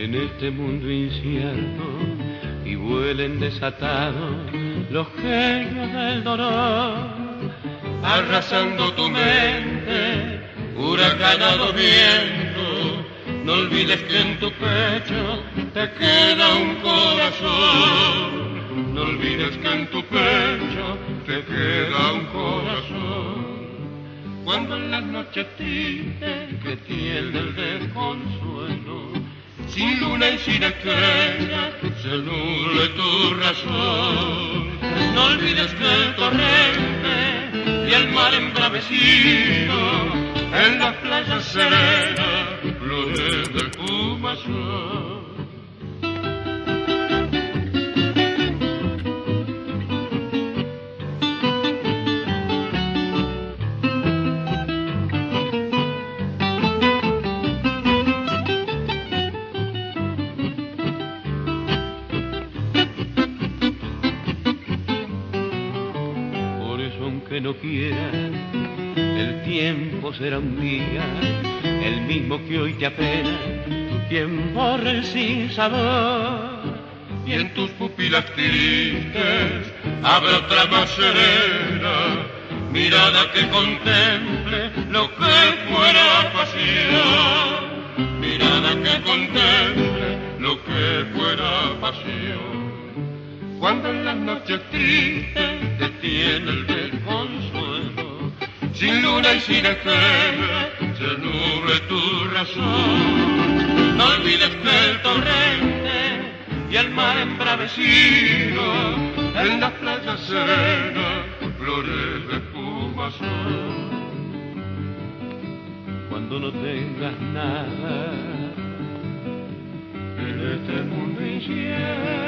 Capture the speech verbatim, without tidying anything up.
En este mundo incierto y vuelen desatados los genios del dolor, arrasando tu mente, huracanado viento. No olvides que en tu pecho te queda un corazón. No olvides que en tu pecho te queda un corazón. Cuando en las noches tristes que tiene el desconsuelo, sin luna y sin estrella, se nuble tu razón. No olvides que el torrente y el mar embravecido, en las playas serenas, flores de espumazón. Que no quiera, el tiempo será un día, el mismo que hoy te apena, tu tiempo sin sabor. Y en tus pupilas tristes habrá otra más serena, mirada que contemple lo que fuera pasión, mirada que contemple lo que fuera pasión. Cuando en las noches tristes te tiene el desconsuelo, sin luna y sin estrella, se nuble tu razón. No olvides que el torrente y el mar embravecido, en las playas serenas, flores de espumazón. Cuando no tengas nada en este mundo incierto,